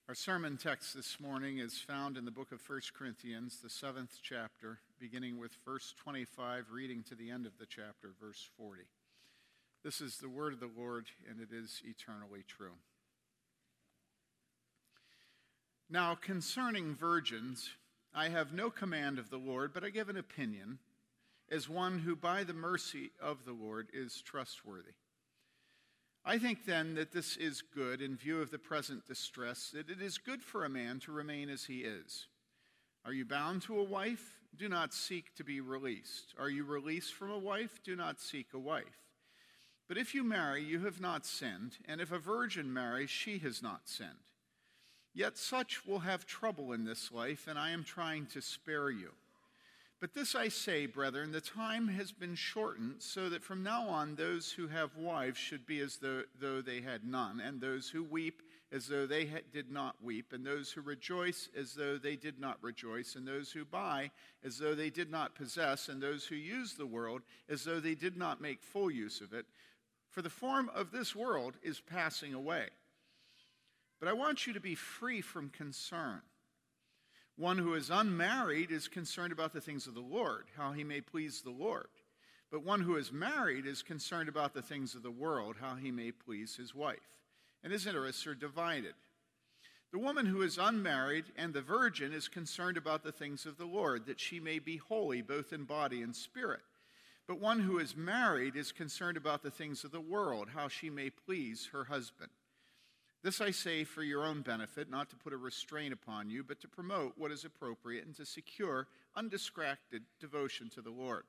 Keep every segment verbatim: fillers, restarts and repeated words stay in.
Our sermon text this morning is found in the book of First Corinthians, the seventh chapter, beginning with verse twenty-five, reading to the end of the chapter, verse forty. This is the word of the Lord, and it is eternally true. Now, concerning virgins, I have no command of the Lord, but I give an opinion, as one who by the mercy of the Lord is trustworthy. I think then that this is good in view of the present distress, that it is good for a man to remain as he is. Are you bound to a wife? Do not seek to be released. Are you released from a wife? Do not seek a wife. But if you marry, you have not sinned, and if a virgin marries, she has not sinned. Yet such will have trouble in this life, and I am trying to spare you. But this I say, brethren, the time has been shortened, so that from now on those who have wives should be as though, though they had none, and those who weep as though they ha- did not weep, and those who rejoice as though they did not rejoice, and those who buy as though they did not possess, and those who use the world as though they did not make full use of it. For the form of this world is passing away. But I want you to be free from concern. One who is unmarried is concerned about the things of the Lord, how he may please the Lord. But one who is married is concerned about the things of the world, how he may please his wife. And his interests are divided. The woman who is unmarried and the virgin is concerned about the things of the Lord, that she may be holy both in body and spirit. But one who is married is concerned about the things of the world, how she may please her husband. This I say for your own benefit, not to put a restraint upon you, but to promote what is appropriate and to secure undistracted devotion to the Lord.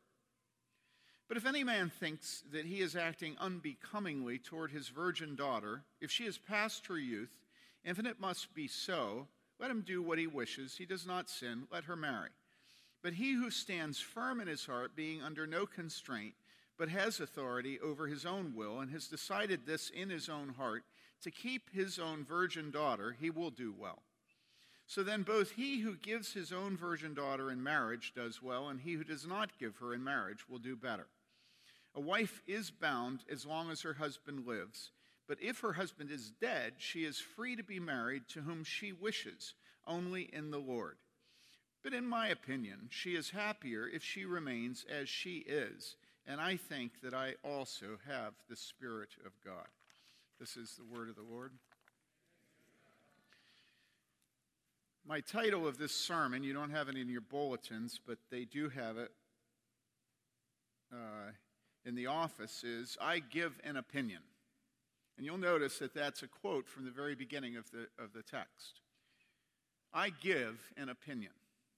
But if any man thinks that he is acting unbecomingly toward his virgin daughter, if she is past her youth, and if it must be so, let him do what he wishes. He does not sin, let her marry. But he who stands firm in his heart, being under no constraint, but has authority over his own will, and has decided this in his own heart, to keep his own virgin daughter, he will do well. So then both he who gives his own virgin daughter in marriage does well, and he who does not give her in marriage will do better. A wife is bound as long as her husband lives, but if her husband is dead, she is free to be married to whom she wishes, only in the Lord. But in my opinion, she is happier if she remains as she is, and I think that I also have the Spirit of God. This is the word of the Lord. My title of this sermon, you don't have it in your bulletins, but they do have it uh, in the office, is I Give an Opinion. And you'll notice that that's a quote from the very beginning of the, of the text. I give an opinion.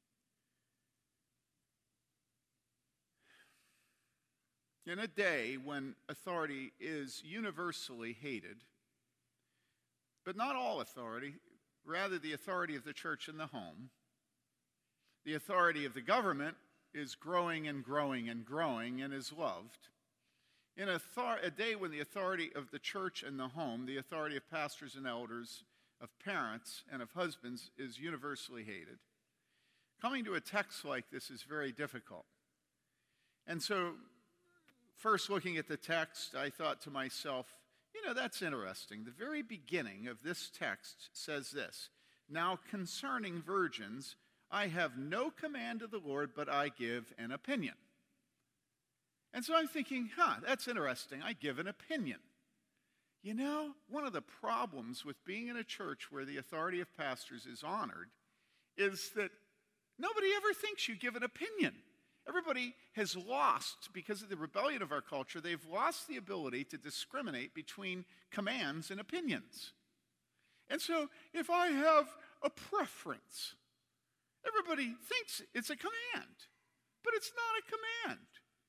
In a day when authority is universally hated, but not all authority, rather the authority of the church in the home, the authority of the government is growing and growing and growing and is loved. In a, thor- a day when the authority of the church and the home, the authority of pastors and elders, of parents and of husbands is universally hated, coming to a text like this is very difficult. And so, first, looking at the text, I thought to myself, you know, that's interesting. The very beginning of this text says this, now concerning virgins, I have no command of the Lord, but I give an opinion. And so I'm thinking, huh, that's interesting. I give an opinion. You know, one of the problems with being in a church where the authority of pastors is honored is that nobody ever thinks you give an opinion. Everybody has lost, because of the rebellion of our culture, they've lost the ability to discriminate between commands and opinions. And so if I have a preference, everybody thinks it's a command, but it's not a command.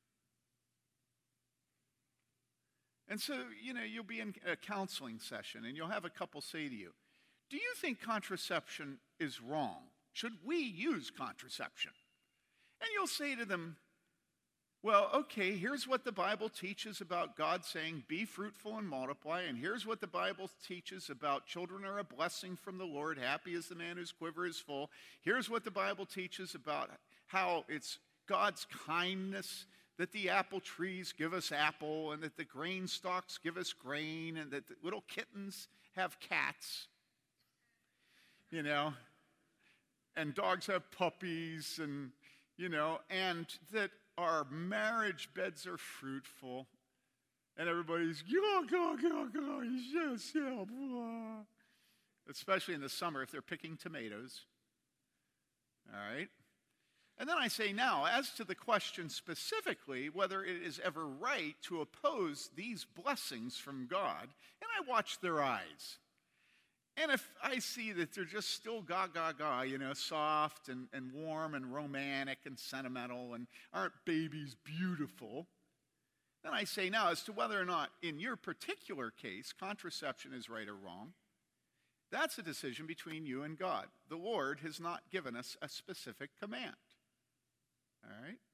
And so, you know, you'll be in a counseling session and you'll have a couple say to you, do you think contraception is wrong? Should we use contraception? And you'll say to them, well, okay, here's what the Bible teaches about God saying, be fruitful and multiply, and here's what the Bible teaches about children are a blessing from the Lord, happy is the man whose quiver is full. Here's what the Bible teaches about how it's God's kindness that the apple trees give us apple, and that the grain stalks give us grain, and that the little kittens have cats. you know, and dogs have puppies, and, you know, and that our marriage beds are fruitful, and everybody's, yeah, yeah, yeah, yeah, yes, yeah, blah. Especially in the summer if they're picking tomatoes. All right? And then I say now, as to the question specifically, whether it is ever right to oppose these blessings from God, and I watch their eyes. And if I see that they're just still ga, ga, ga, you know, soft and, and warm and romantic and sentimental and aren't babies beautiful, then I say now, as to whether or not in your particular case contraception is right or wrong, that's a decision between you and God. The Lord has not given us a specific command. All right?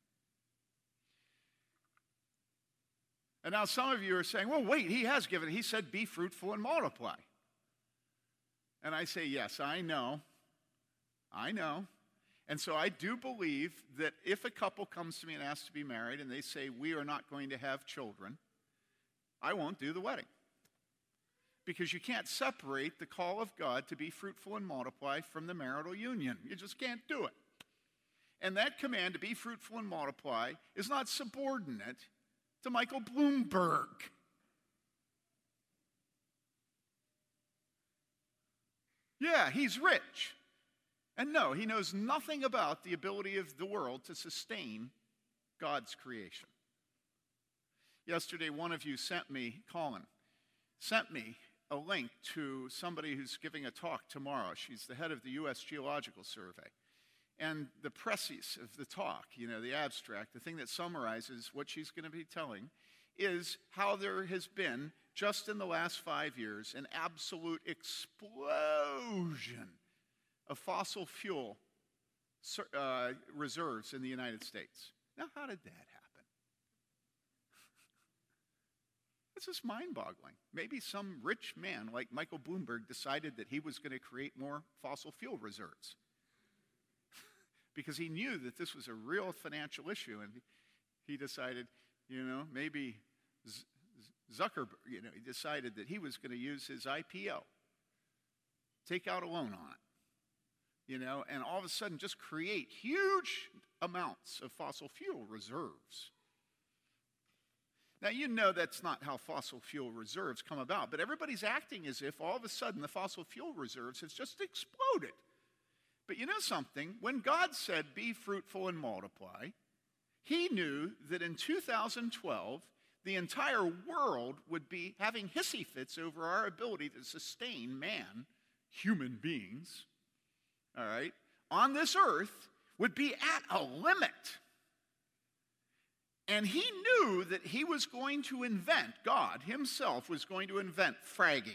And now some of you are saying, well, wait, he has given. He said, be fruitful and multiply. And I say, yes, I know. I know. And so I do believe that if a couple comes to me and asks to be married and they say, we are not going to have children, I won't do the wedding. Because you can't separate the call of God to be fruitful and multiply from the marital union. You just can't do it. And that command to be fruitful and multiply is not subordinate to Michael Bloomberg. Yeah, he's rich. And no, he knows nothing about the ability of the world to sustain God's creation. Yesterday, one of you sent me, Colin, sent me a link to somebody who's giving a talk tomorrow. She's the head of the U S Geological Survey. And the preface of the talk, you know, the abstract, the thing that summarizes what she's going to be telling, is how there has been, just in the last five years, an absolute explosion of fossil fuel uh, reserves in the United States. Now, how did that happen? This is mind-boggling. Maybe some rich man like Michael Bloomberg decided that he was going to create more fossil fuel reserves because he knew that this was a real financial issue, and he decided, you know, maybe Z- Zuckerberg, you know, he decided that he was going to use his I P O, take out a loan on it, you know, and all of a sudden just create huge amounts of fossil fuel reserves. Now, you know that's not how fossil fuel reserves come about, but everybody's acting as if all of a sudden the fossil fuel reserves has just exploded. But you know something? When God said, be fruitful and multiply, he knew that in two thousand twelve, the entire world would be having hissy fits over our ability to sustain man, human beings, all right, on this earth would be at a limit. And he knew that he was going to invent, God himself was going to invent fragging.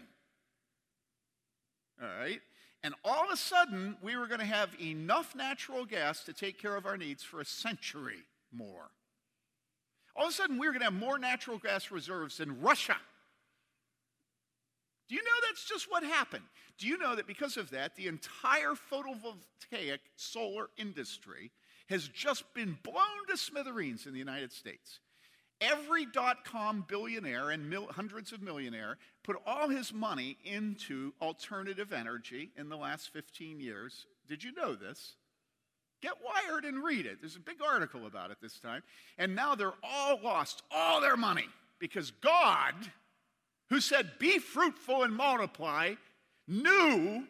All right? And all of a sudden, we were going to have enough natural gas to take care of our needs for a century more. All of a sudden, we were going to have more natural gas reserves than Russia. Do you know that's just what happened? Do you know that because of that, the entire photovoltaic solar industry has just been blown to smithereens in the United States? Every dot-com billionaire and mil- hundreds of millionaire put all his money into alternative energy in the last fifteen years. Did you know this? Get wired and read it. There's a big article about it this time. And now they're all lost, all their money, because God, who said, be fruitful and multiply, knew,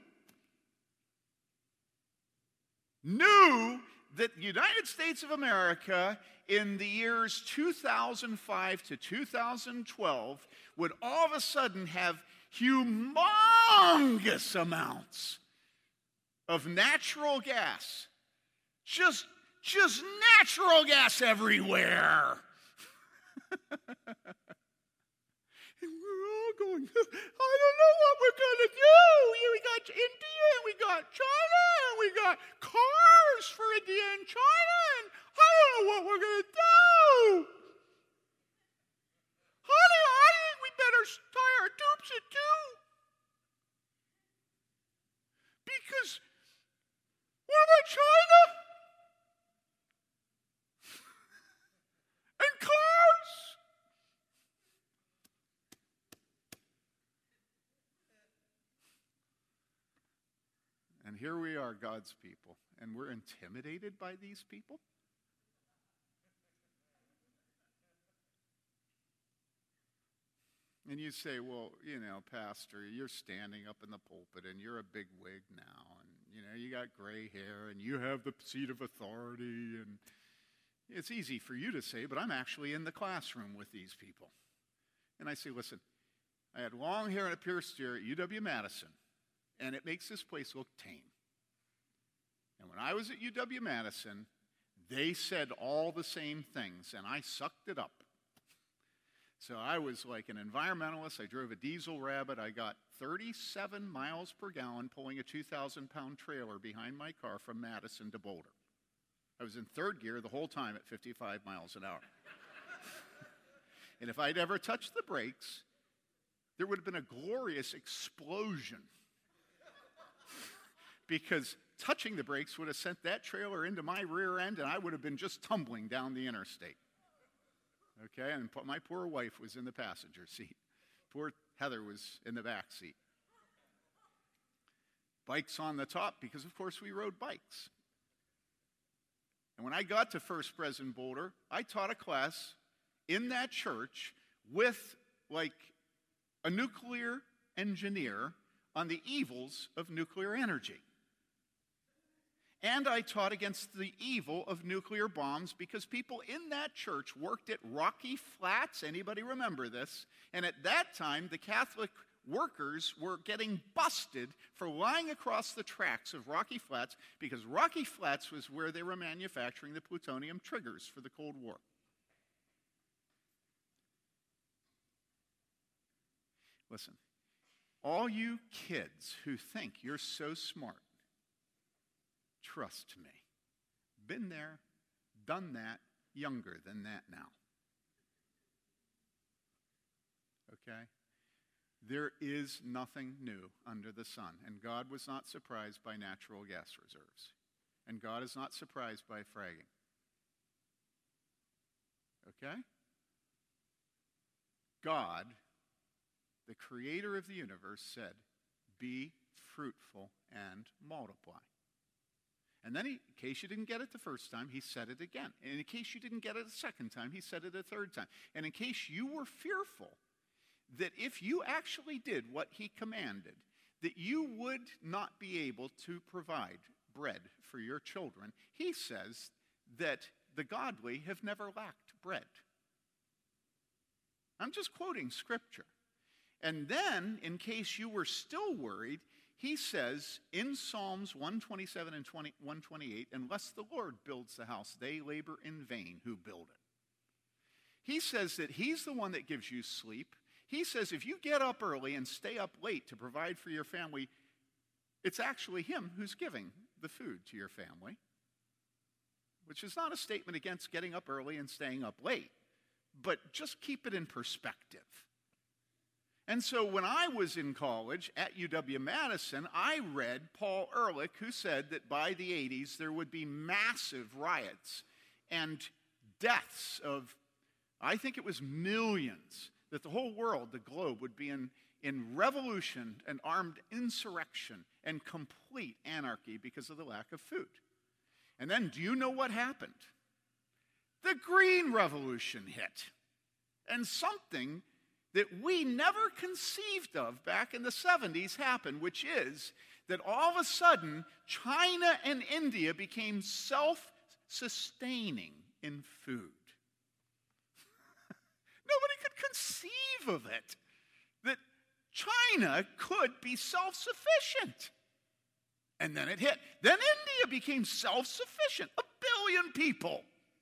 knew that the United States of America in the years two thousand five to two thousand twelve would all of a sudden have humongous amounts of natural gas. Just, just natural gas everywhere. And we're all going, I don't know what we're going to do. We got India, we got China, and we got cars for India and China, and I don't know what we're going to do. Honey, I think we better tie our tubes at two. Because what about China? And cars? And here we are, God's people, and we're intimidated by these people? And you say, well, you know, Pastor, you're standing up in the pulpit and you're a big wig now, and, you know, you got gray hair and you have the seat of authority, and it's easy for you to say, but I'm actually in the classroom with these people. And I say, listen, I had long hair and a pierced ear at U W-Madison, and it makes this place look tame. And when I was at U W-Madison, they said all the same things, and I sucked it up. So I was like an environmentalist. I drove a diesel Rabbit. I got thirty-seven miles per gallon pulling a two thousand pound trailer behind my car from Madison to Boulder. I was in third gear the whole time at fifty-five miles an hour. And if I'd ever touched the brakes, there would have been a glorious explosion. Because touching the brakes would have sent that trailer into my rear end, and I would have been just tumbling down the interstate. Okay, and my poor wife was in the passenger seat. Poor Heather was in the back seat. Bikes on the top, because of course we rode bikes. And when I got to First Pres in Boulder, I taught a class in that church with like a nuclear engineer on the evils of nuclear energy. And I taught against the evil of nuclear bombs because people in that church worked at Rocky Flats. Anybody remember this? And at that time, the Catholic workers were getting busted for lying across the tracks of Rocky Flats because Rocky Flats was where they were manufacturing the plutonium triggers for the Cold War. Listen, all you kids who think you're so smart, trust me. Been there, done that, younger than that now. Okay? There is nothing new under the sun, and God was not surprised by natural gas reserves, and God is not surprised by fracking. Okay? God, the creator of the universe, said, be fruitful and multiply. And then, he, in case you didn't get it the first time, he said it again. And in case you didn't get it a second time, he said it a third time. And in case you were fearful that if you actually did what he commanded, that you would not be able to provide bread for your children, he says that the godly have never lacked bread. I'm just quoting scripture. And then, in case you were still worried, he says in Psalms one twenty-seven and one twenty-eight, unless the Lord builds the house, they labor in vain who build it. He says that he's the one that gives you sleep. He says if you get up early and stay up late to provide for your family, it's actually him who's giving the food to your family, which is not a statement against getting up early and staying up late, but just keep it in perspective. And so when I was in college at U W-Madison, I read Paul Ehrlich, who said that by the eighties there would be massive riots and deaths of, I think it was millions, that the whole world, the globe, would be in, in revolution and armed insurrection and complete anarchy because of the lack of food. And then do you know what happened? The Green Revolution hit. And something that we never conceived of back in the seventies happened, which is that all of a sudden, China and India became self-sustaining in food. Nobody could conceive of it, that China could be self-sufficient. And then it hit. Then India became self-sufficient, a billion people.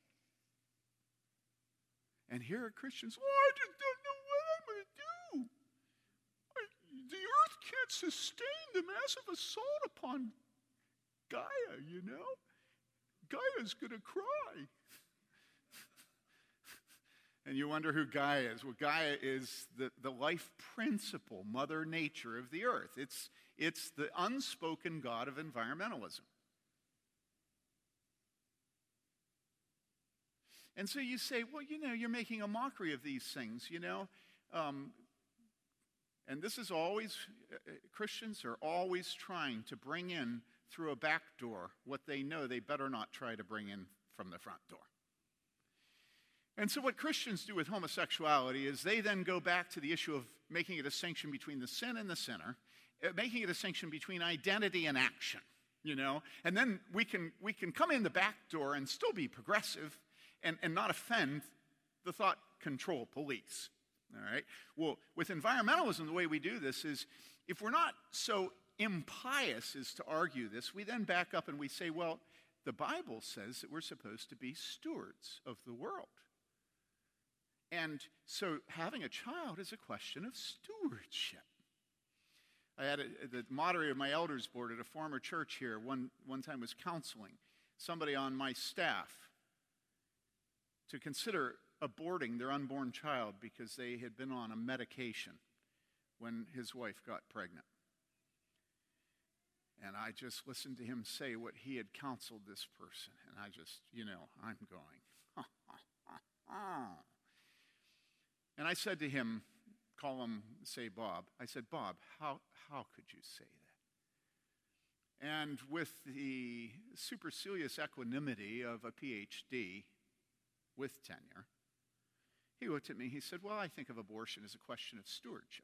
And here are Christians, oh, I just don't know what I'm going to do. I, the earth can't sustain the massive assault upon Gaia, you know? Gaia's going to cry. And you wonder who Gaia is. Well, Gaia is the, the life principle, Mother Nature of the earth. It's, it's the unspoken God of environmentalism. And so you say, well, you know, you're making a mockery of these things, you know. Um, and this is always, uh, Christians are always trying to bring in through a back door what they know they better not try to bring in from the front door. And so what Christians do with homosexuality is they then go back to the issue of making a distinction between the sin and the sinner, making a distinction between identity and action, you know? And then we can we can come in the back door and still be progressive and, and not offend the thought control police, all right? Well, with environmentalism, the way we do this is if we're not so impious as to argue this, we then back up and we say, well, the Bible says that we're supposed to be stewards of the world. And so having a child is a question of stewardship. I had a, the moderator of my elders board at a former church here one, one time was counseling somebody on my staff to consider aborting their unborn child because they had been on a medication when his wife got pregnant. And I just listened to him say what he had counseled this person. And I just, you know, I'm going, ha, ha, ha, ha. And I said to him, call him, say Bob. I said, Bob, how, how could you say that? And with the supercilious equanimity of a P H D with tenure, he looked at me, he said, well, I think of abortion as a question of stewardship.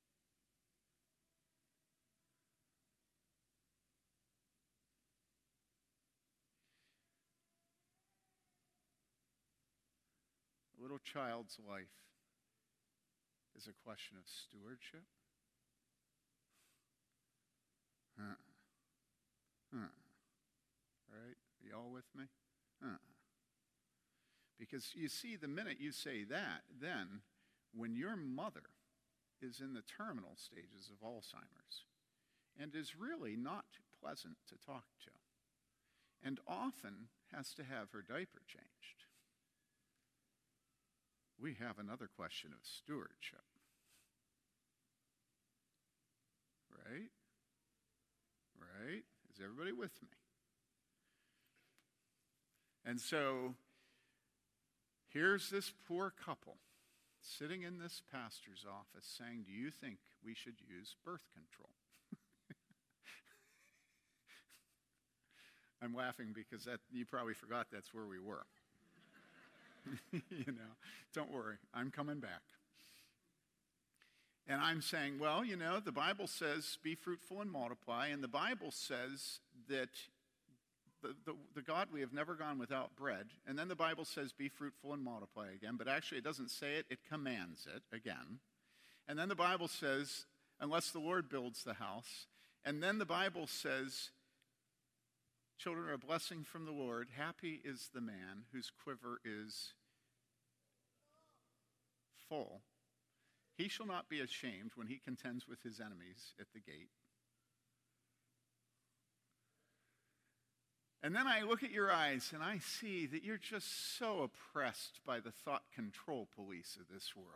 A little child's life is a question of stewardship. Huh. Huh. Right? Are you all with me? Huh. Because you see, the minute you say that, then when your mother is in the terminal stages of Alzheimer's and is really not pleasant to talk to and often has to have her diaper changed, we have another question of stewardship. Right? Right? Is everybody with me? And so, here's this poor couple sitting in this pastor's office saying, do you think we should use birth control? I'm laughing because that, you probably forgot that's where we were. You know, don't worry, I'm coming back. And I'm saying, well, you know, the Bible says be fruitful and multiply, and the Bible says that the, the, the godly have never gone without bread, and then the Bible says be fruitful and multiply again, but actually it doesn't say it, it commands it again. And then the Bible says, unless the Lord builds the house, and then the Bible says, children are a blessing from the Lord. Happy is the man whose quiver is full. He shall not be ashamed when he contends with his enemies at the gate. And then I look at your eyes and I see that you're just so oppressed by the thought control police of this world.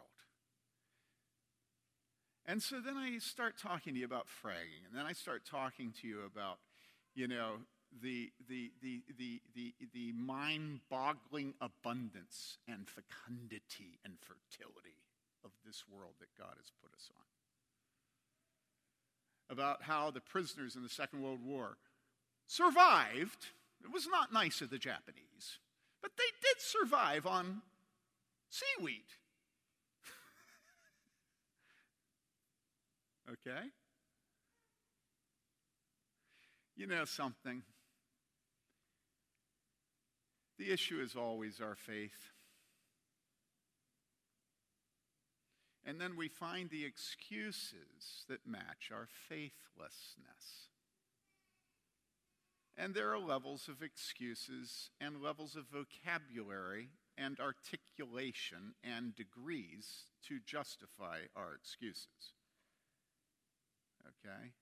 And so then I start talking to you about fragging, and then I start talking to you about, you know, the the the the the, the mind-boggling abundance and fecundity and fertility of this world that God has put us on. About how the prisoners in the Second World War survived. It was not nice of the Japanese, but they did survive on seaweed. Okay? You know something? The issue is always our faith. And then we find the excuses that match our faithlessness. And there are levels of excuses and levels of vocabulary and articulation and degrees to justify our excuses. Okay?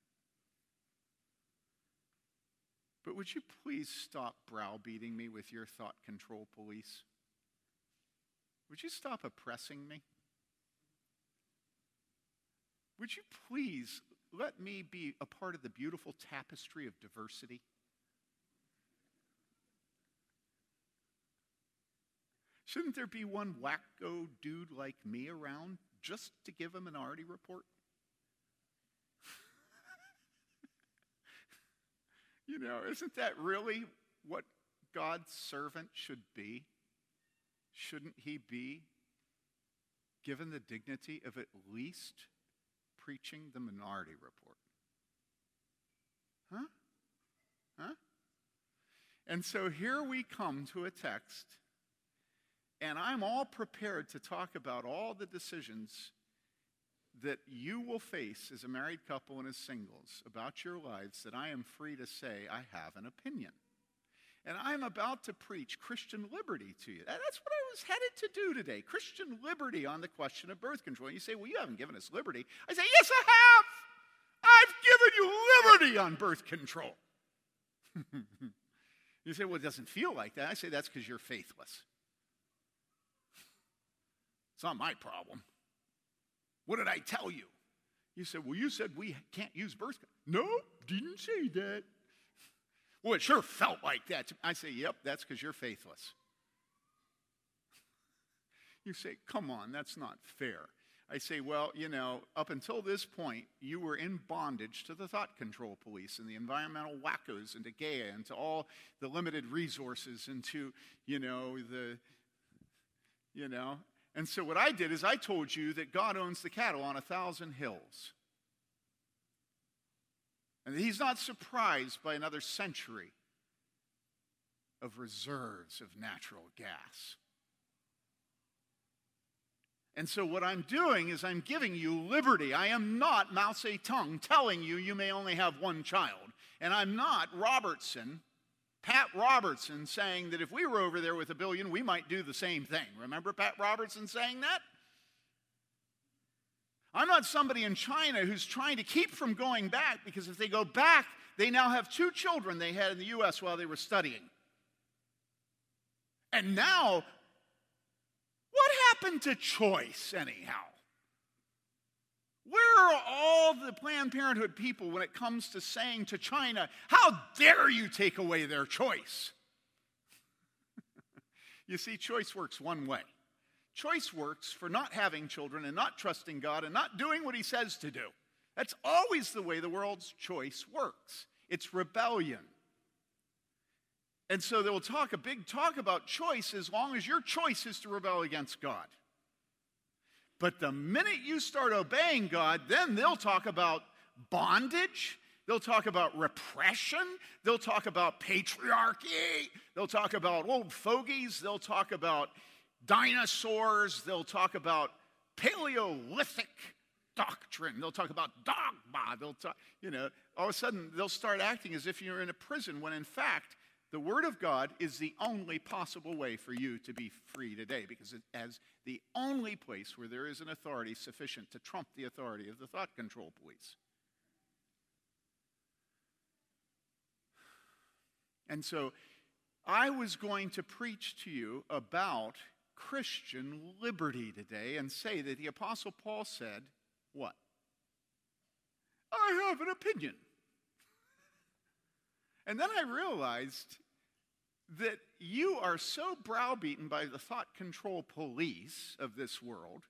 But would you please stop browbeating me with your thought control police? Would you stop oppressing me? Would you please let me be a part of the beautiful tapestry of diversity? Shouldn't there be one wacko dude like me around just to give a minority report? You know, isn't that really what God's servant should be? Shouldn't he be given the dignity of at least preaching the Minority Report? Huh? Huh? And so here we come to a text, and I'm all prepared to talk about all the decisions that you will face as a married couple and as singles about your lives, that I am free to say I have an opinion. And I'm about to preach Christian liberty to you. That's what I was headed to do today, Christian liberty on the question of birth control. And you say, well, you haven't given us liberty. I say, yes, I have. I've given you liberty on birth control. You say, well, it doesn't feel like that. I say, that's because you're faithless. It's not my problem. What did I tell you? You said, well, you said we can't use birth control. No, didn't say that. Well, it sure felt like that. I say, yep, that's because you're faithless. You say, come on, that's not fair. I say, well, you know, up until this point, you were in bondage to the thought control police and the environmental wackos and to Gaia and to all the limited resources and to, you know, the, you know. And so what I did is I told you that God owns the cattle on a thousand hills. And that he's not surprised by another century of reserves of natural gas. And so what I'm doing is I'm giving you liberty. I am not Mao Zedong telling you you may only have one child. And I'm not Robertson, Pat Robertson, saying that if we were over there with a billion, we might do the same thing. Remember Pat Robertson saying that? I'm not somebody in China who's trying to keep from going back, because if they go back, they now have two children they had in the U S while they were studying. And now, what happened to choice, anyhow? Where are all the Planned Parenthood people when it comes to saying to China, how dare you take away their choice? You see, choice works one way. Choice works for not having children and not trusting God and not doing what he says to do. That's always the way the world's choice works. It's rebellion. And so they will talk a big talk about choice as long as your choice is to rebel against God. But the minute you start obeying God, then they'll talk about bondage. They'll talk about repression. They'll talk about patriarchy. They'll talk about old fogies. They'll talk about dinosaurs. They'll talk about Paleolithic doctrine. They'll talk about dogma. They'll talk, you know, all of a sudden they'll start acting as if you're in a prison when in fact the Word of God is the only possible way for you to be free today, because it as the only place where there is an authority sufficient to trump the authority of the thought control police. And so I was going to preach to you about Christian liberty today and say that the Apostle Paul said, what? I have an opinion. And then I realized that you are so browbeaten by the thought control police of this world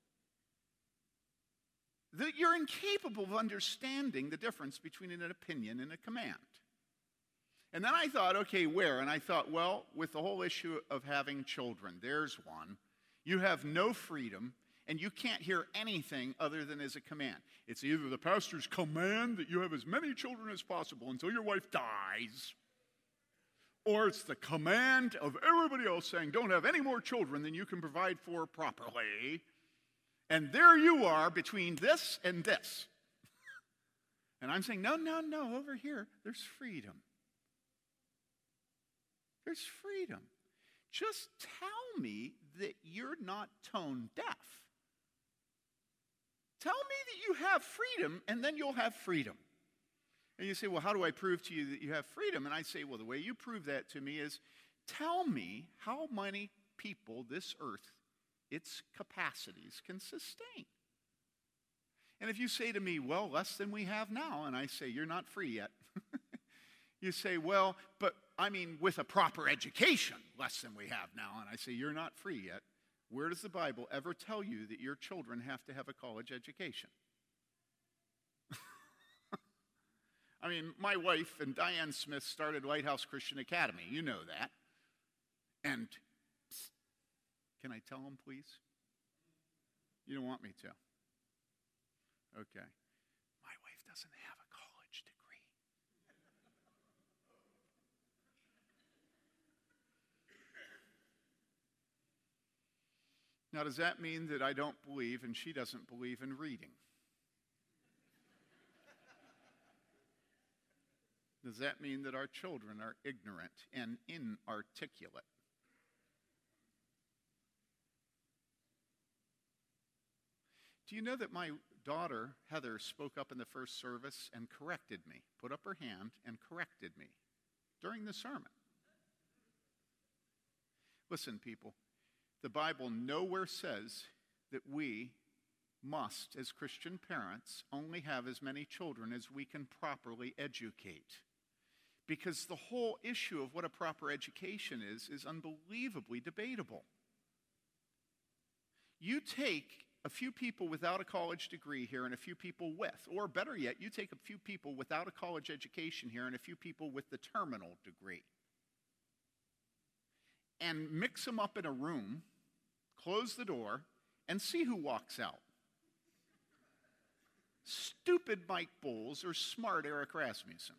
that you're incapable of understanding the difference between an opinion and a command. And then I thought, okay, where? And I thought, well, with the whole issue of having children, there's one. You have no freedom, and you can't hear anything other than as a command. It's either the pastor's command that you have as many children as possible until your wife dies, or it's the command of everybody else saying, don't have any more children than you can provide for properly. And there you are between this and this. And I'm saying, no, no, no, over here, there's freedom. There's freedom. Just tell me that you're not tone deaf. Tell me that you have freedom, and then you'll have freedom. And you say, well, how do I prove to you that you have freedom? And I say, well, the way you prove that to me is tell me how many people this earth, its capacities, can sustain. And if you say to me, well, less than we have now, and I say, you're not free yet. You say, well, but I mean, with a proper education, less than we have now. And I say, you're not free yet. Where does the Bible ever tell you that your children have to have a college education? I mean, my wife and Diane Smith started Lighthouse Christian Academy. You know that. And psst, can I tell them, please? You don't want me to. Okay. My wife doesn't have a college degree. Now, does that mean that I don't believe and she doesn't believe in reading? Does that mean that our children are ignorant and inarticulate? Do you know that my daughter, Heather, spoke up in the first service and corrected me, put up her hand and corrected me during the sermon? Listen, people, the Bible nowhere says that we must, as Christian parents, only have as many children as we can properly educate. Because the whole issue of what a proper education is, is unbelievably debatable. You take a few people without a college degree here and a few people with, or better yet, you take a few people without a college education here and a few people with the terminal degree, and mix them up in a room, close the door, and see who walks out. Stupid Mike Bowles or smart Eric Rasmussen.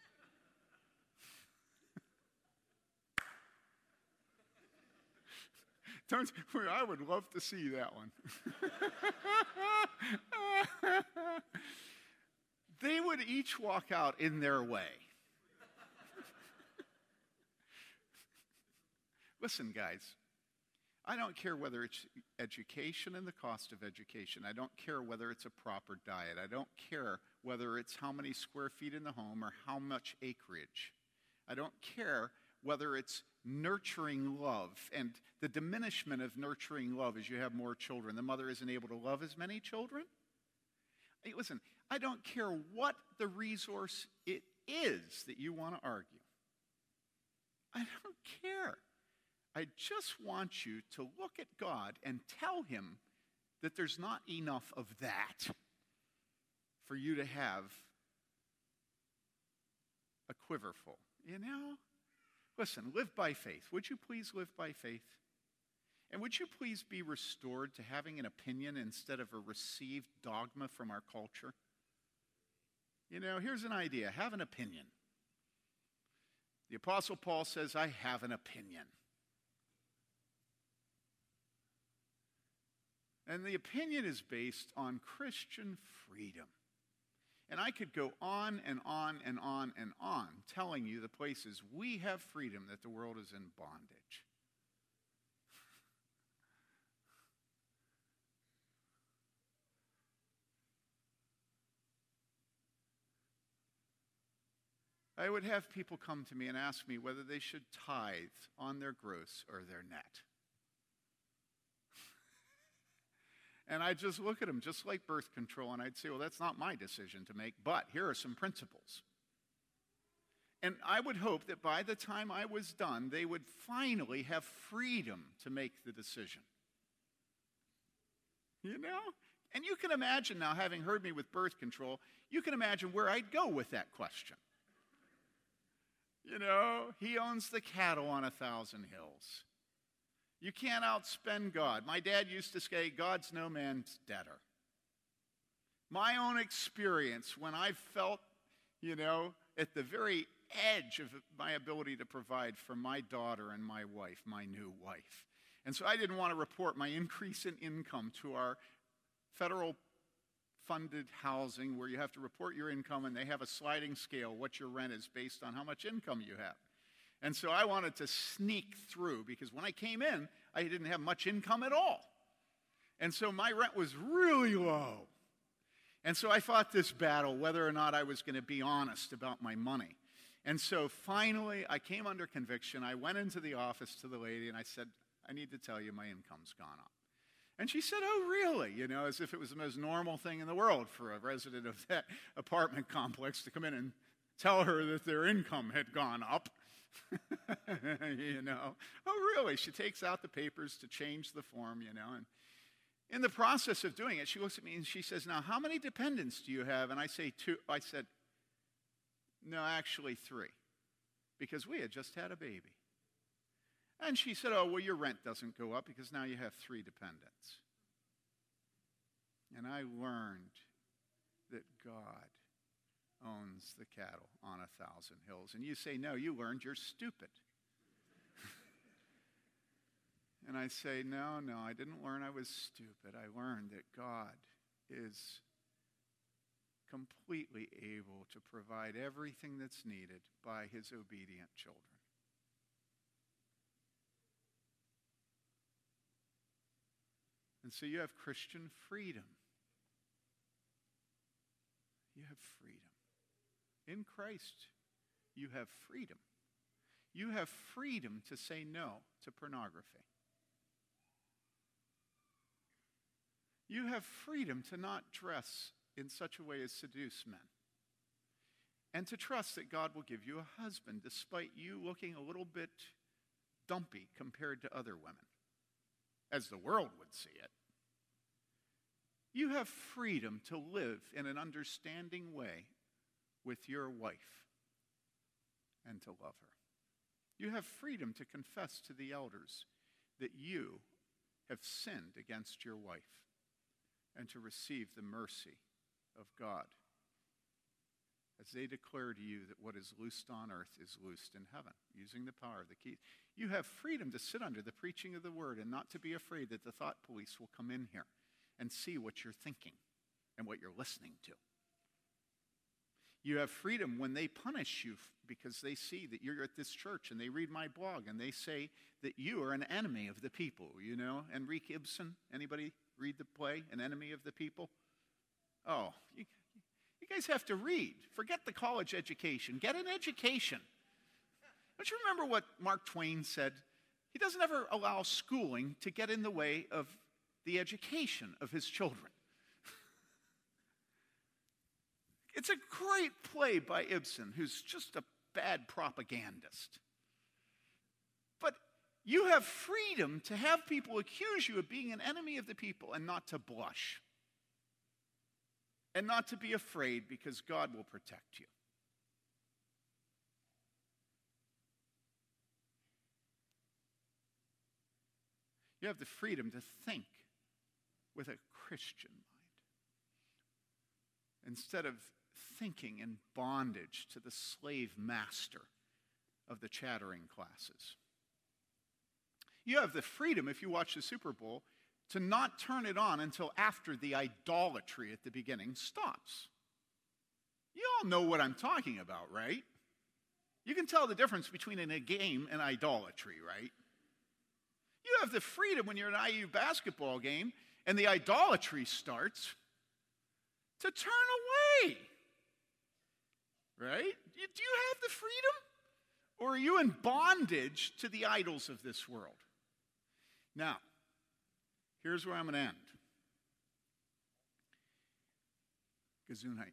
Don't, I would love to see that one. They would each walk out in their way. Listen, guys, I don't care whether it's education and the cost of education. I don't care whether it's a proper diet. I don't care whether it's how many square feet in the home or how much acreage. I don't care whether it's nurturing love and the diminishment of nurturing love as you have more children. The mother isn't able to love as many children. Hey, listen, I don't care what the resource it is that you want to argue. I don't care. I just want you to look at God and tell him that there's not enough of that for you to have a quiverful, you know? Listen, live by faith. Would you please live by faith? And would you please be restored to having an opinion instead of a received dogma from our culture? You know, here's an idea. Have an opinion. The Apostle Paul says, I have an opinion. And the opinion is based on Christian freedom. And I could go on and on and on and on telling you the places we have freedom that the world is in bondage. I would have people come to me and ask me whether they should tithe on their gross or their net. And I'd just look at them just like birth control, and I'd say, well, that's not my decision to make, but here are some principles. And I would hope that by the time I was done, they would finally have freedom to make the decision. You know? And you can imagine now, having heard me with birth control, you can imagine where I'd go with that question. You know, he owns the cattle on a thousand hills. You can't outspend God. My dad used to say, God's no man's debtor. My own experience when I felt, you know, at the very edge of my ability to provide for my daughter and my wife, my new wife. And so I didn't want to report my increase in income to our federal funded housing where you have to report your income and they have a sliding scale, what your rent is based on how much income you have. And so I wanted to sneak through because when I came in, I didn't have much income at all. And so my rent was really low. And so I fought this battle whether or not I was going to be honest about my money. And so finally I came under conviction. I went into the office to the lady and I said, I need to tell you my income's gone up. And she said, oh, really? You know, as if it was the most normal thing in the world for a resident of that apartment complex to come in and tell her that their income had gone up. You know, oh, really? She takes out the papers to change the form, you know, and in the process of doing it, she looks at me and she says, now, how many dependents do you have? And I say, two. I said, No, actually three, because we had just had a baby. And she said, oh, well, your rent doesn't go up because now you have three dependents. And I learned that God owns the cattle on a thousand hills. And you say, no, you learned you're stupid. And I say, no, no, I didn't learn I was stupid. I learned that God is completely able to provide everything that's needed by his obedient children. And so you have Christian freedom. You have freedom. In Christ, you have freedom. You have freedom to say no to pornography. You have freedom to not dress in such a way as seduce men. And to trust that God will give you a husband despite you looking a little bit dumpy compared to other women, as the world would see it. You have freedom to live in an understanding way with your wife and to love her. You have freedom to confess to the elders that you have sinned against your wife and to receive the mercy of God as they declare to you that what is loosed on earth is loosed in heaven, using the power of the key. You have freedom to sit under the preaching of the word and not to be afraid that the thought police will come in here and see what you're thinking and what you're listening to. You have freedom when they punish you because they see that you're at this church and they read my blog and they say that you are an enemy of the people. You know, Henrik Ibsen, anybody read the play, An Enemy of the People? Oh, you, you guys have to read. Forget the college education. Get an education. Don't you remember what Mark Twain said? He doesn't ever allow schooling to get in the way of the education of his children. It's a great play by Ibsen, who's just a bad propagandist. But you have freedom to have people accuse you of being an enemy of the people and not to blush. And not to be afraid because God will protect you. You have the freedom to think with a Christian mind instead of thinking in bondage to the slave master of the chattering classes. You have the freedom, if you watch the Super Bowl, to not turn it on until after the idolatry at the beginning stops. You all know what I'm talking about, right? You can tell the difference between a game and idolatry, right? You have the freedom when you're at an I U basketball game and the idolatry starts to turn away. Right? Do you have the freedom? Or are you in bondage to the idols of this world? Now, here's where I'm going to end. Gesundheit.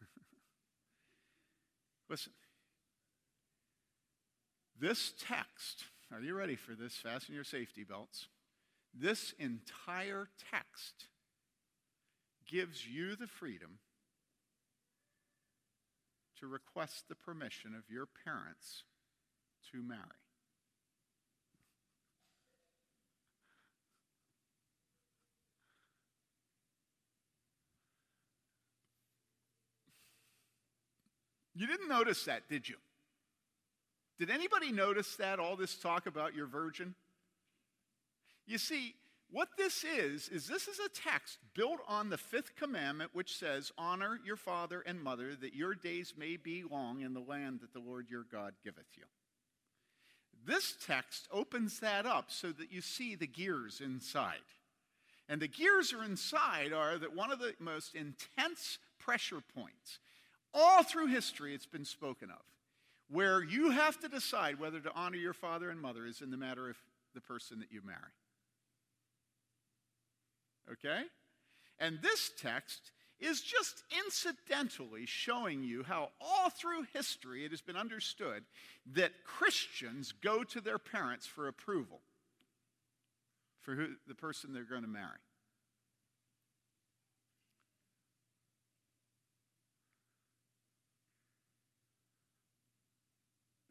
Listen. This text, are you ready for this? Fasten your safety belts. This entire text gives you the freedom to request the permission of your parents to marry. You didn't notice that, did you? Did anybody notice that, all this talk about your virgin? You see, what this is, is this is a text built on the fifth commandment, which says, honor your father and mother, that your days may be long in the land that the Lord your God giveth you. This text opens that up so that you see the gears inside. And the gears are inside are that one of the most intense pressure points, all through history it's been spoken of, where you have to decide whether to honor your father and mother is in the matter of the person that you marry. Okay? And this text is just incidentally showing you how all through history it has been understood that Christians go to their parents for approval for who, the person they're going to marry.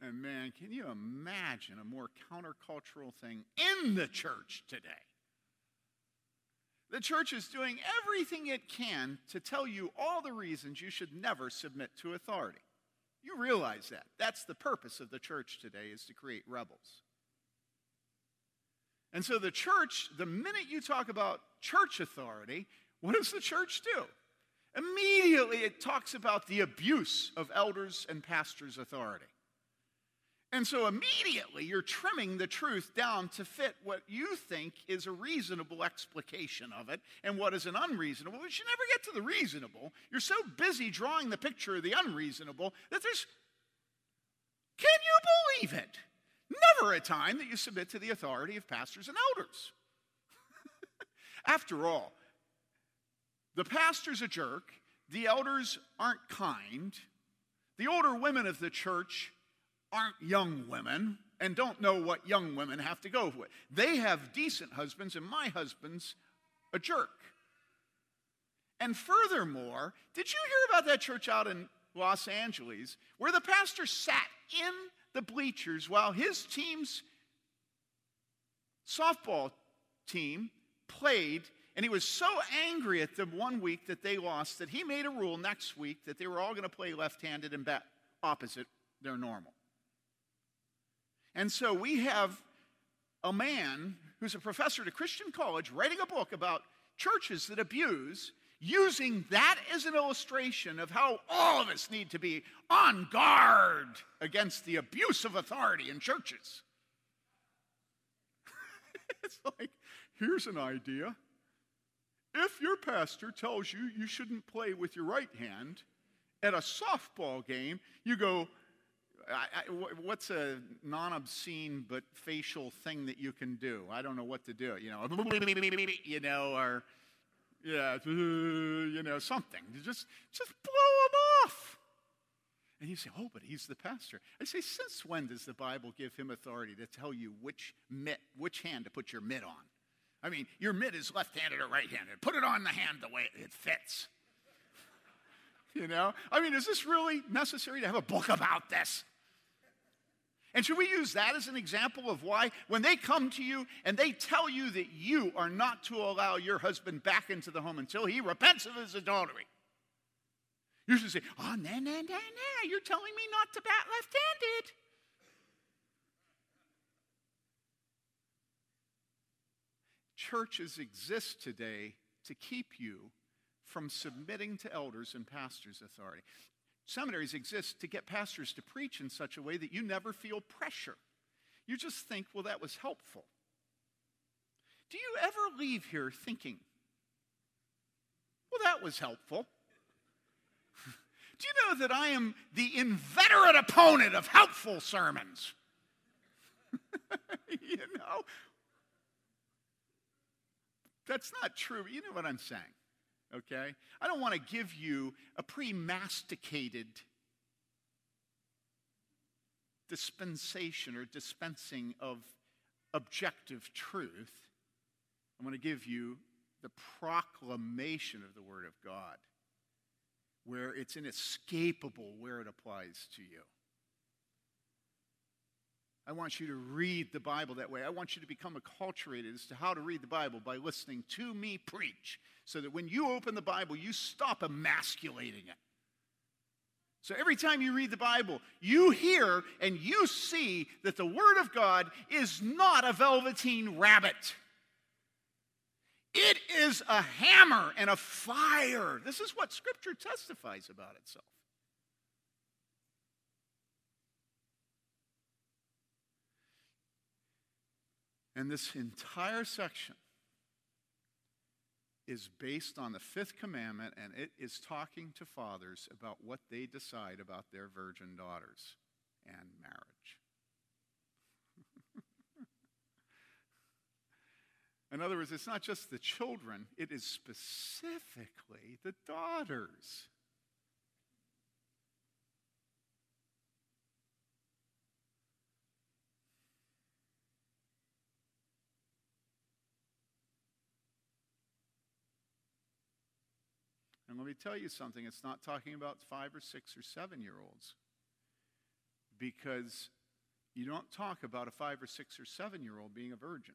And man, can you imagine a more countercultural thing in the church today? The church is doing everything it can to tell you all the reasons you should never submit to authority. You realize that. That's the purpose of the church today, is to create rebels. And so the church, the minute you talk about church authority, what does the church do? Immediately it talks about the abuse of elders and pastors' authority. And so immediately you're trimming the truth down to fit what you think is a reasonable explication of it and what is an unreasonable. But you never get to the reasonable. You're so busy drawing the picture of the unreasonable that there's, can you believe it? Never a time that you submit to the authority of pastors and elders. After all, the pastor's a jerk, the elders aren't kind, the older women of the church aren't young women and don't know what young women have to go with. They have decent husbands, and my husband's a jerk. And furthermore, did you hear about that church out in Los Angeles where the pastor sat in the bleachers while his team's softball team played, and he was so angry at them one week that they lost that he made a rule next week that they were all going to play left-handed and bat opposite their normal. And so we have a man who's a professor at a Christian college writing a book about churches that abuse, using that as an illustration of how all of us need to be on guard against the abuse of authority in churches. It's like, here's an idea. If your pastor tells you you shouldn't play with your right hand at a softball game, you go, I, I, what's a non-obscene but facial thing that you can do? I don't know what to do. You know, you know, or yeah, you know, something. Just, just blow him off. And you say, oh, but he's the pastor. I say, since when does the Bible give him authority to tell you which mitt, which hand to put your mitt on? I mean, your mitt is left-handed or right-handed. Put it on the hand the way it fits. You know? I mean, is this really necessary to have a book about this? And should we use that as an example of why, when they come to you and they tell you that you are not to allow your husband back into the home until he repents of his adultery, you should say, oh, no, no, no, no, you're telling me not to bat left-handed. Churches exist today to keep you from submitting to elders and pastors' authority. Seminaries exist to get pastors to preach in such a way that you never feel pressure. You just think, well, that was helpful. Do you ever leave here thinking, well, that was helpful? Do you know that I am the inveterate opponent of helpful sermons? You know? That's not true. You know what I'm saying. Okay? I don't want to give you a pre-masticated dispensation or dispensing of objective truth. I'm going to give you the proclamation of the Word of God, where it's inescapable where it applies to you. I want you to read the Bible that way. I want you to become acculturated as to how to read the Bible by listening to me preach, so that when you open the Bible, you stop emasculating it. So every time you read the Bible, you hear and you see that the Word of God is not a velveteen rabbit. It is a hammer and a fire. This is what Scripture testifies about itself. And this entire section is based on the fifth commandment, and it is talking to fathers about what they decide about their virgin daughters and marriage. In other words, it's not just the children, it is specifically the daughters. And let me tell you something, it's not talking about five or six or seven year olds. Because You don't talk about a five or six or seven-year-old being a virgin.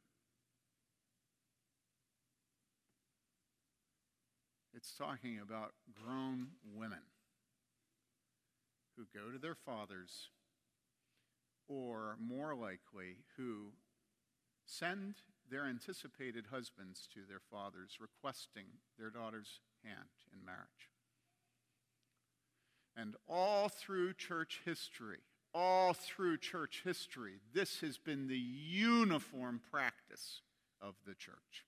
It's talking about grown women who go to their fathers, or more likely, who send their anticipated husbands to their fathers requesting their daughter's hand in marriage. And all through church history, all through church history, this has been the uniform practice of the church.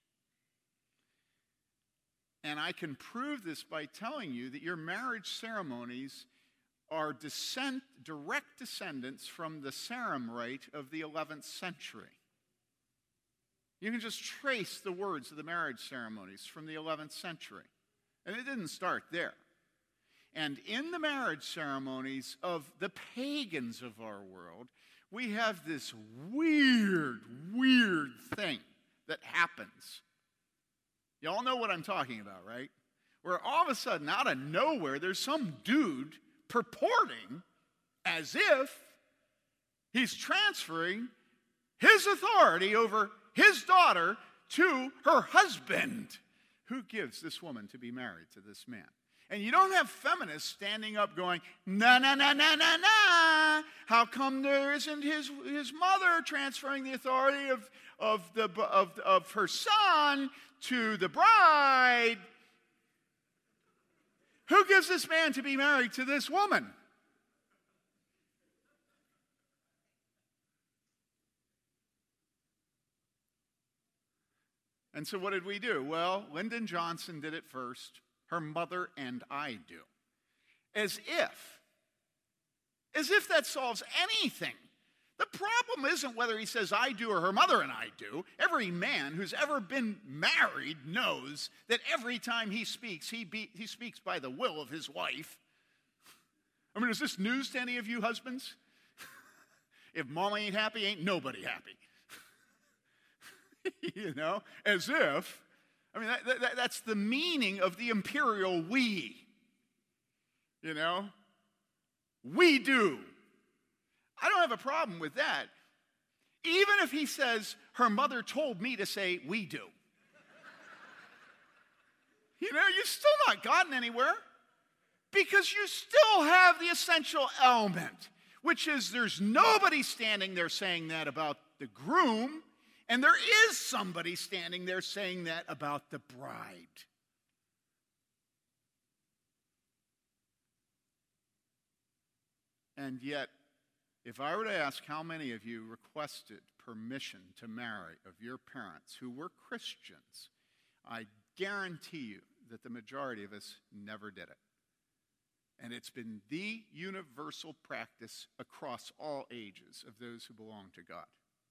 And I can prove this by telling you that your marriage ceremonies are descent, direct descendants from the Sarum rite of the eleventh century. You can just trace the words of the marriage ceremonies from the eleventh century. And it didn't start there. And in the marriage ceremonies of the pagans of our world, we have this weird, weird thing that happens. You all know what I'm talking about, right? Where all of a sudden, out of nowhere, there's some dude purporting as if he's transferring his authority over his daughter to her husband, who gives this woman to be married to this man. And you don't have feminists standing up going, na, na, na, na, na, na. How come there isn't his, his mother transferring the authority of, of, the, of, of her son to the bride? Who gives this man to be married to this woman? And so what did we do? Well, Lyndon Johnson did it first. Her mother and I do. As if, as if that solves anything. The problem isn't whether he says I do or her mother and I do. Every man who's ever been married knows that every time he speaks, he, be, he speaks by the will of his wife. I mean, is this news to any of you husbands? If mama ain't happy, ain't nobody happy. You know, as if, I mean, that, that, that's the meaning of the imperial we. You know, we do. I don't have a problem with that. Even if he says, her mother told me to say, we do. You know, you've still not gotten anywhere. Because you still have the essential element, which is there's nobody standing there saying that about the groom, and there is somebody standing there saying that about the bride. And yet, if I were to ask how many of you requested permission to marry of your parents who were Christians, I guarantee you that the majority of us never did it. And it's been the universal practice across all ages of those who belong to God.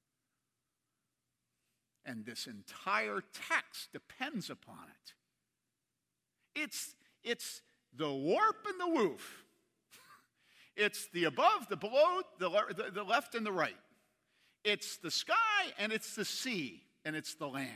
And this entire text depends upon it. It's, it's the warp and the woof. It's the above, the below, the, the, the left and the right. It's the sky and it's the sea and it's the land.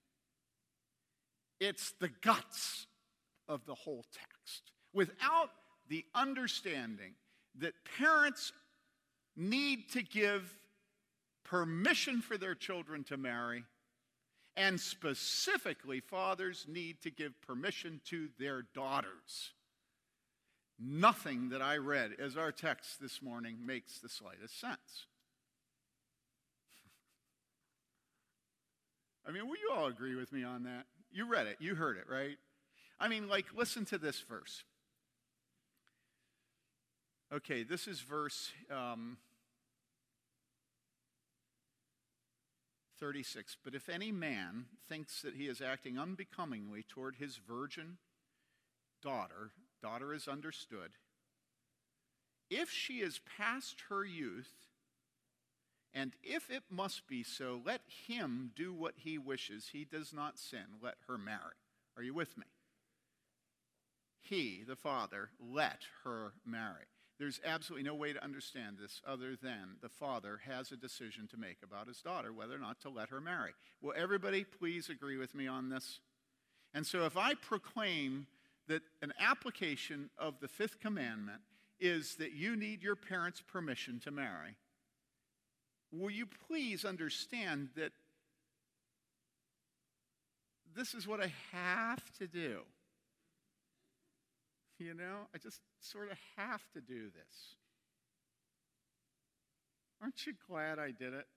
It's the guts of the whole text. Without the understanding that parents need to give permission for their children to marry, and specifically fathers need to give permission to their daughters. Nothing that I read as our text this morning makes the slightest sense. I mean, will you all agree with me on that? You read it, you heard it, right? I mean, like, listen to this verse. Okay, this is verse um, thirty-six. But if any man thinks that he is acting unbecomingly toward his virgin daughter, daughter is understood, if she is past her youth, and if it must be so, let him do what he wishes. He does not sin. Let her marry. Are you with me? He, the father, let her marry. There's absolutely no way to understand this other than the father has a decision to make about his daughter, whether or not to let her marry. Will everybody please agree with me on this? And so if I proclaim that an application of the fifth commandment is that you need your parents' permission to marry, will you please understand that this is what I have to do? You know, I just sort of have to do this. Aren't you glad I did it?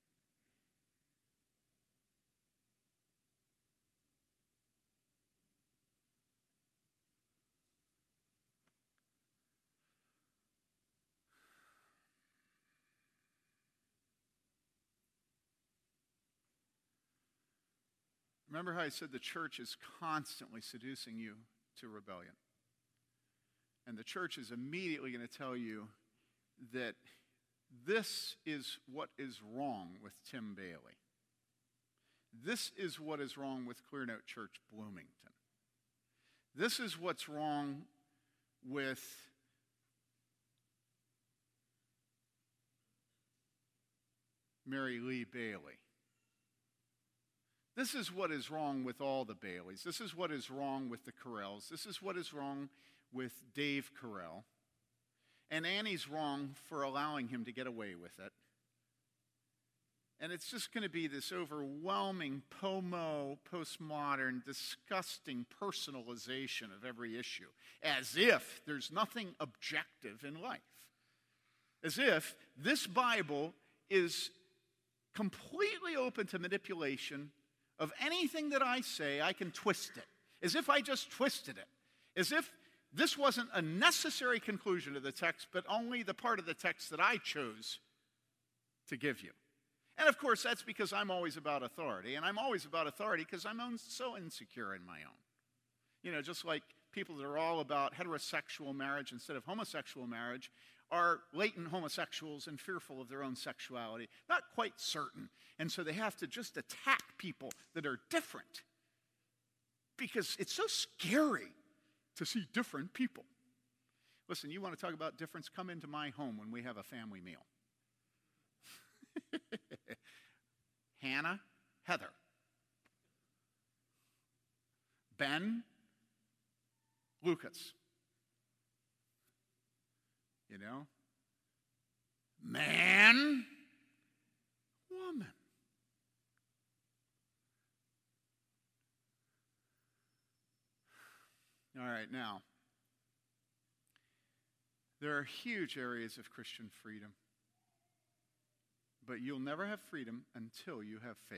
Remember how I said the church is constantly seducing you to rebellion? And the church is immediately going to tell you that this is what is wrong with Tim Bailey. This is what is wrong with Clear Note Church Bloomington. This is what's wrong with Mary Lee Bailey. This is what is wrong with all the Baileys. This is what is wrong with the Carrells. This is what is wrong with Dave Carrell. And Annie's wrong for allowing him to get away with it. And it's just going to be this overwhelming, pomo, postmodern, disgusting personalization of every issue, as if there's nothing objective in life. As if this Bible is completely open to manipulation of anything that I say, I can twist it. As if I just twisted it. As if this wasn't a necessary conclusion to the text, but only the part of the text that I chose to give you. And of course, that's because I'm always about authority. And I'm always about authority because I'm so insecure in my own. You know, just like people that are all about heterosexual marriage instead of homosexual marriage are latent homosexuals and fearful of their own sexuality. Not quite certain. And so they have to just attack people that are different. Because it's so scary to see different people. Listen, you want to talk about difference? Come into my home when we have a family meal. Hannah, Heather. Ben, Lucas. You know? Man, woman. All right, now, there are huge areas of Christian freedom, but you'll never have freedom until you have faith.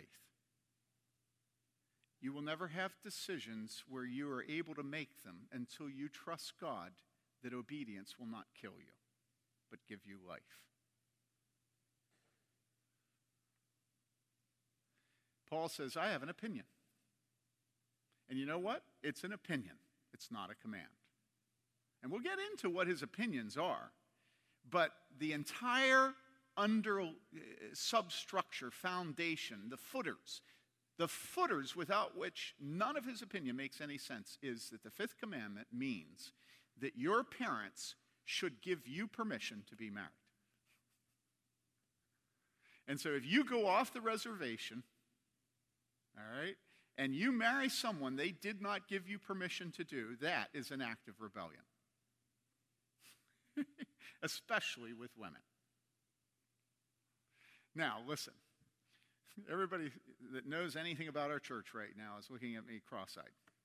You will never have decisions where you are able to make them until you trust God that obedience will not kill you, but give you life. Paul says, I have an opinion. And you know what? It's an opinion. It's not a command. And we'll get into what his opinions are. But the entire under uh, substructure, foundation, the footers, the footers without which none of his opinion makes any sense is that the fifth commandment means that your parents should give you permission to be married. And so if you go off the reservation, all right, and you marry someone they did not give you permission to do, that is an act of rebellion. Especially with women. Now, listen. Everybody that knows anything about our church right now is looking at me cross-eyed.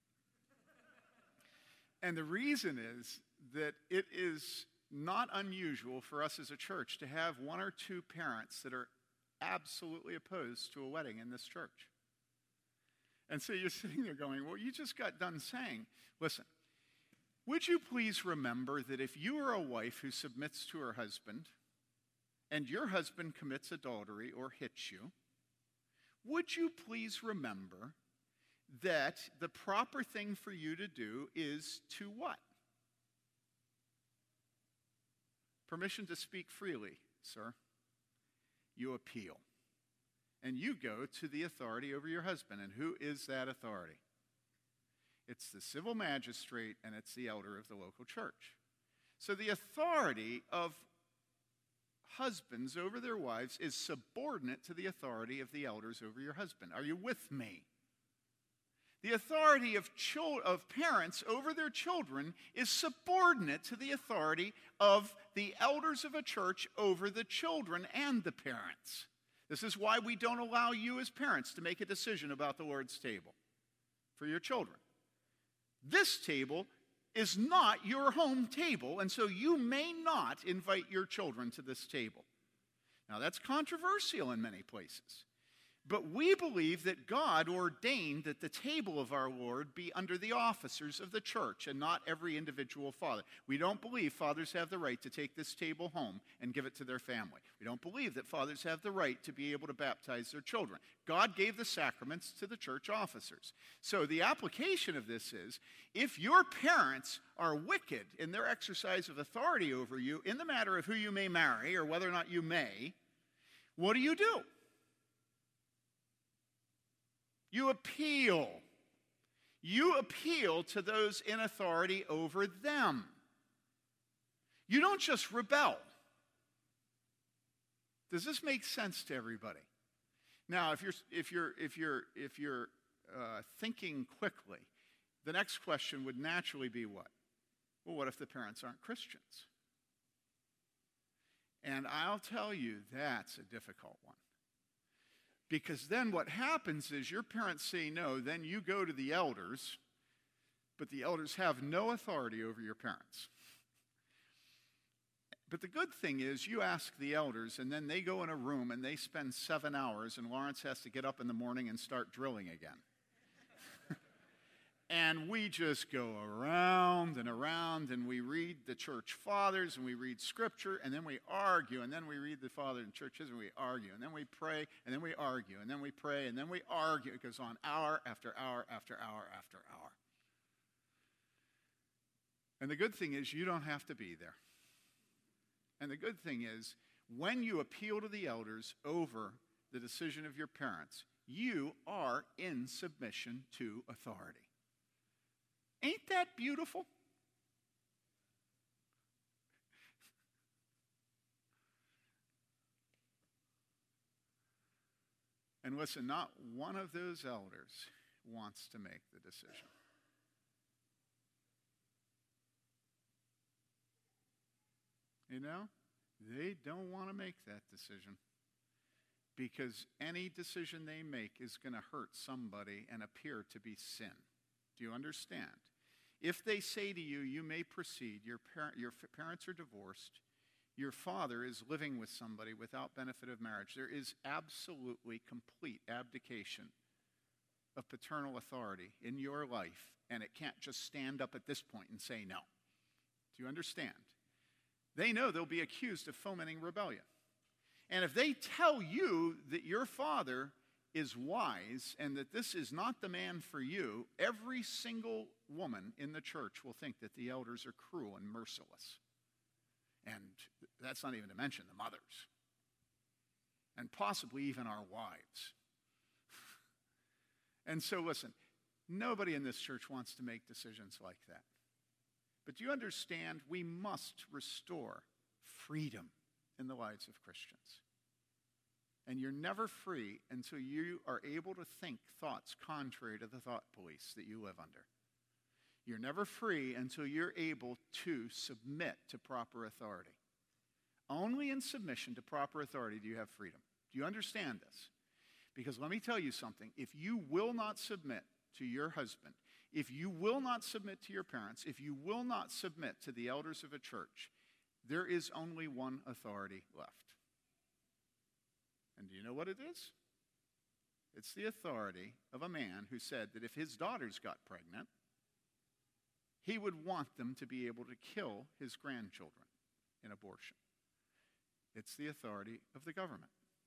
And the reason is that it is not unusual for us as a church to have one or two parents that are absolutely opposed to a wedding in this church. And so you're sitting there going, well, you just got done saying, listen, would you please remember that if you are a wife who submits to her husband and your husband commits adultery or hits you, would you please remember that the proper thing for you to do is to what? Permission to speak freely, sir. You appeal. And you go to the authority over your husband. And who is that authority? It's the civil magistrate and it's the elder of the local church. So the authority of husbands over their wives is subordinate to the authority of the elders over your husband. Are you with me? The authority of, chil- of parents over their children is subordinate to the authority of the elders of a church over the children and the parents. This is why we don't allow you as parents to make a decision about the Lord's table for your children. This table is not your home table, and so you may not invite your children to this table. Now, that's controversial in many places. But we believe that God ordained that the table of our Lord be under the officers of the church and not every individual father. We don't believe fathers have the right to take this table home and give it to their family. We don't believe that fathers have the right to be able to baptize their children. God gave the sacraments to the church officers. So the application of this is, if your parents are wicked in their exercise of authority over you in the matter of who you may marry or whether or not you may, what do you do? You appeal. You appeal to those in authority over them. You don't just rebel. Does this make sense to everybody? Now, if you're if you're if you're if you're uh, thinking quickly, the next question would naturally be what? Well, what if the parents aren't Christians? And I'll tell you, that's a difficult one. Because then what happens is your parents say no, then you go to the elders, but the elders have no authority over your parents. But the good thing is you ask the elders, and then they go in a room and they spend seven hours, and Lawrence has to get up in the morning and start drilling again. And we just go around and around, and we read the church fathers, and we read scripture, and then we argue, and then we read the father in churches, and we argue, and then we pray, and then we argue, and then we pray, and then we argue. It goes on hour after hour after hour after hour. And the good thing is you don't have to be there. And the good thing is, when you appeal to the elders over the decision of your parents, you are in submission to authority. Ain't that beautiful? And listen, not one of those elders wants to make the decision. You know, they don't want to make that decision because any decision they make is going to hurt somebody and appear to be sin. Do you understand? If they say to you, you may proceed, your, parent, your parents are divorced, your father is living with somebody without benefit of marriage, there is absolutely complete abdication of paternal authority in your life, and it can't just stand up at this point and say no. Do you understand? They know they'll be accused of fomenting rebellion. And if they tell you that your father is wise and that this is not the man for you, every single woman in the church will think that the elders are cruel and merciless. And that's not even to mention the mothers. And possibly even our wives. And so listen, nobody in this church wants to make decisions like that. But do you understand, we must restore freedom in the lives of Christians. And you're never free until you are able to think thoughts contrary to the thought police that you live under. You're never free until you're able to submit to proper authority. Only in submission to proper authority do you have freedom. Do you understand this? Because let me tell you something. If you will not submit to your husband, if you will not submit to your parents, if you will not submit to the elders of a church, there is only one authority left. And do you know what it is? It's the authority of a man who said that if his daughters got pregnant, he would want them to be able to kill his grandchildren in abortion. It's the authority of the government.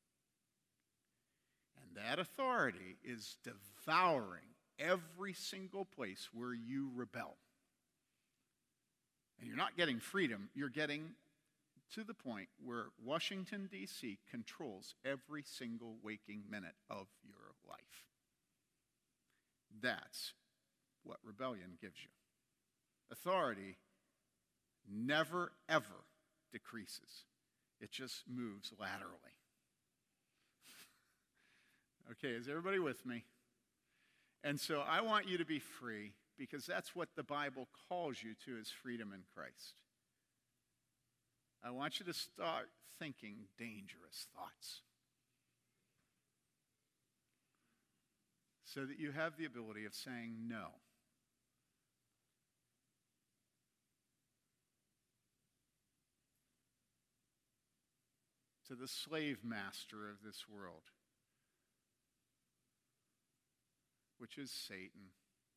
And that authority is devouring every single place where you rebel. And you're not getting freedom, you're getting to the point where Washington, D C controls every single waking minute of your life. That's what rebellion gives you. Authority never, ever decreases. It just moves laterally. Okay, is everybody with me? And so I want you to be free because that's what the Bible calls you to, is freedom in Christ. I want you to start thinking dangerous thoughts so that you have the ability of saying no. To the slave master of this world, which is Satan.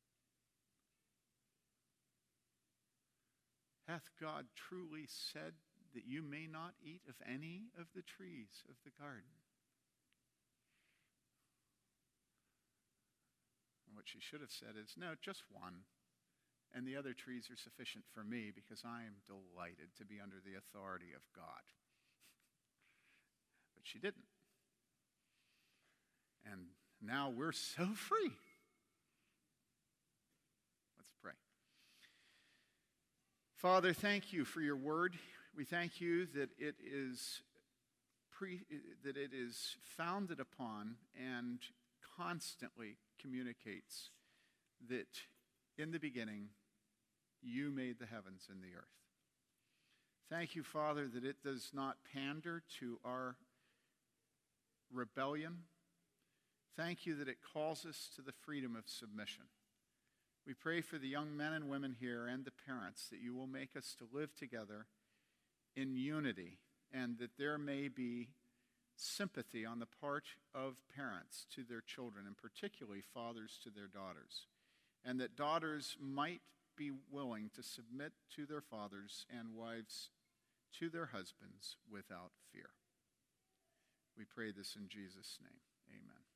Hath God truly said that you may not eat of any of the trees of the garden? And what she should have said is, no, just one. And the other trees are sufficient for me because I am delighted to be under the authority of God. But she didn't. And now we're so free. Let's pray. Father, thank you for your word. We thank you that it is pre, that it is founded upon and constantly communicates that in the beginning you made the heavens and the earth. Thank you, Father, that it does not pander to our rebellion. Thank you that it calls us to the freedom of submission. We pray for the young men and women here and the parents that you will make us to live together in unity, and that there may be sympathy on the part of parents to their children, and particularly fathers to their daughters, and that daughters might be willing to submit to their fathers and wives to their husbands without fear. We pray this in Jesus' name. Amen.